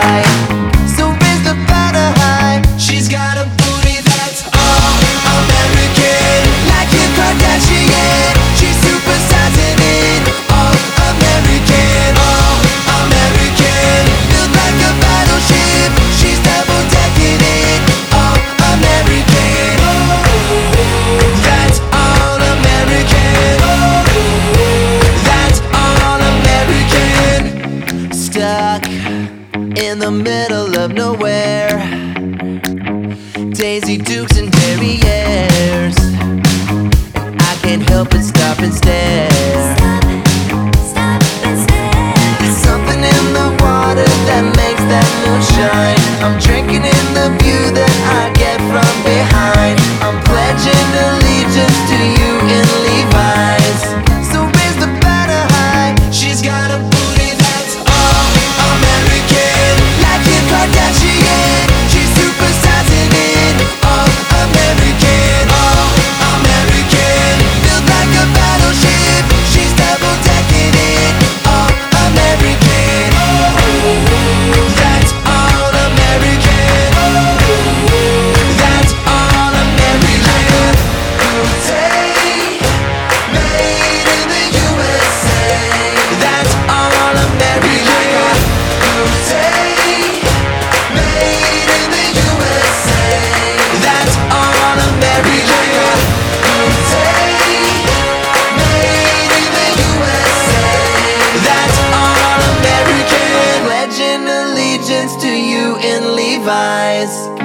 high. So raise the banner high. She's got a booty that's all American, like Kim Kardashian. She's supersizing it, all American, all American. Built like a battleship, she's double decking it, all American. That's all American. That's all American. Stuck in the middle of nowhere, Daisy Dukes and derrieres. I can't help but stop and stare. There's something in the water that makes that moon shine. I'm drinking in the view that I get from behind. I'm pledging allegiance to you in Levi's. So raise the banner high. She's got a booty that's all American, like Kim Kardashian. She's supersizing it, all American, all American. Built like a battleship, she's double decking it, all American. That's all American. That's all American. Boutique, made in the USA. That's all American. Boutique, made in the USA. That's all American. Boutique, made in the USA. That's all American. Pledging allegiance to you in Levi's.